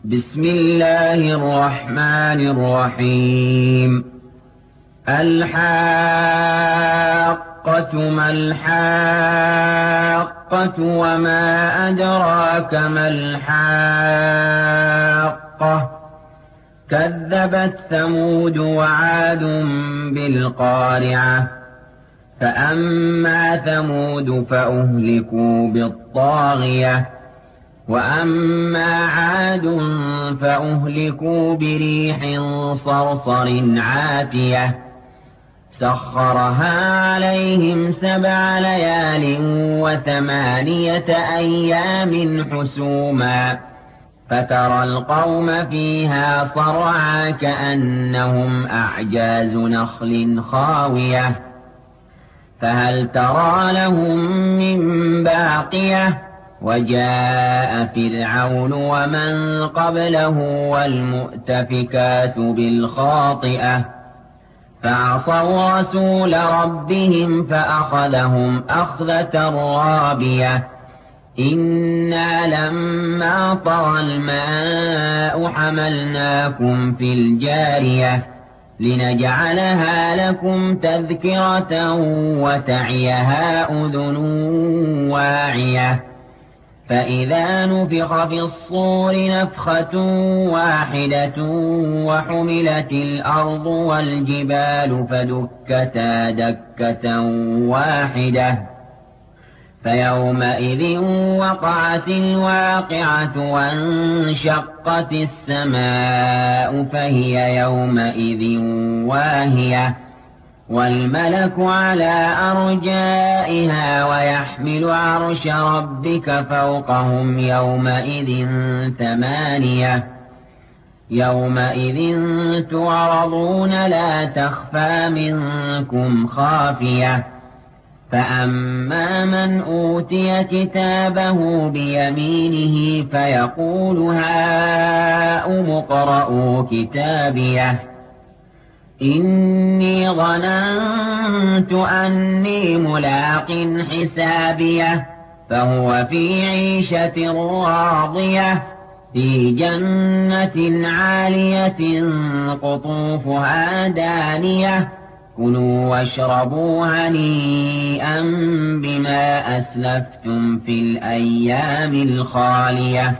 بسم الله الرحمن الرحيم الحاقة ما الحاقة وما أدراك ما الحاقة كذبت ثمود وعاد بالقارعة فأما ثمود فأهلكوا بالطاغية وأما عاد فأهلكوا بريح صرصر عاتية سخرها عليهم 7 ليال و8 أيام حسوما فترى القوم فيها صرعى كأنهم أعجاز نخل خاوية فهل ترى لهم من باقية وجاء فرعون ومن قبله والمؤتفكات بالخاطئة فعصوا رسول ربهم فأخذهم أخذة رابية إنا لما طغى الماء حملناكم في الجارية لنجعلها لكم تذكرة وتعيها أذن واعية فإذا نفخ في الصور نفخة واحدة وحملت الأرض والجبال فدكتا دكة واحدة فيومئذ وقعت الواقعة وانشقت السماء فهي يومئذ واهية والملك على أرجائها ويحمل عرش ربك فوقهم يومئذ 8 يومئذ تعرضون لا تخفى منكم خافية فأما من أوتي كتابه بيمينه فيقول هاؤم اقرءوا كتابيه إني ظننت أني ملاق حسابيه فهو في عيشة راضية في جنة عالية قطوفها دانية كلوا واشربوا هنيئا بما أسلفتم في الأيام الخالية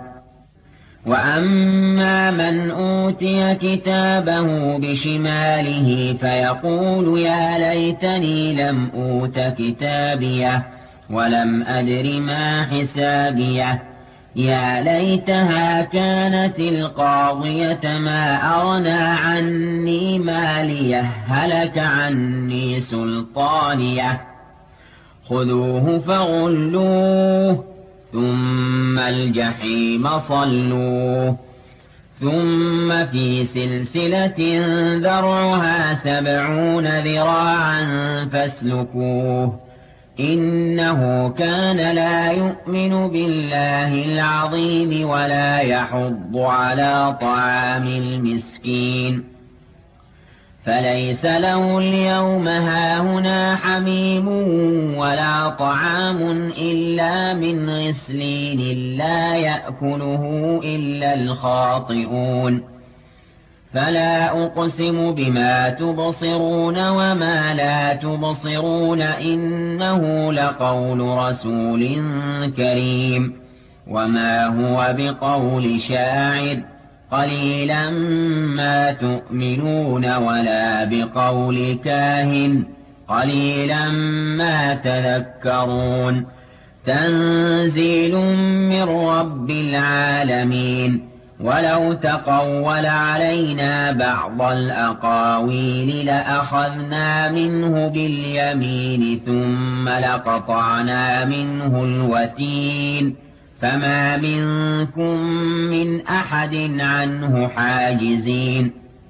وأما من أوتي كتابه بشماله فيقول يا ليتني لم أوت كتابيه ولم أدر ما حسابيه يا ليتها كانت القاضية ما أغنى عني ماليه هلك عني سلطانيه خذوه فغلوه ثم الجحيم صلوه ثم في سلسلة ذرعها 70 ذراعا فاسلكوه إنه كان لا يؤمن بالله العظيم ولا يحض على طعام المسكين فليس له اليوم هاهنا حميم ولا طعام إلا من غسلين لا يأكله إلا الخاطئون فلا أقسم بما تبصرون وما لا تبصرون إنه لقول رسول كريم وما هو بقول شاعر قليلا ما تؤمنون ولا بقول كاهن قليلا ما تذكرون تنزيل من رب العالمين ولو تقول علينا بعض الأقاويل لأخذنا منه باليمين ثم لقطعنا منه الوتين فما منكم من أحد عنه حاجزين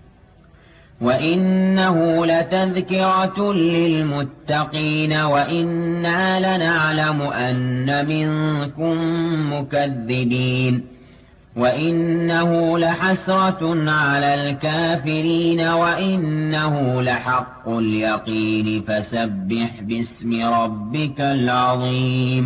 وإنه لتذكرة للمتقين وإنا لنعلم أن منكم مكذبين وإنه لحسرة على الكافرين وإنه لحق اليقين فسبح باسم ربك العظيم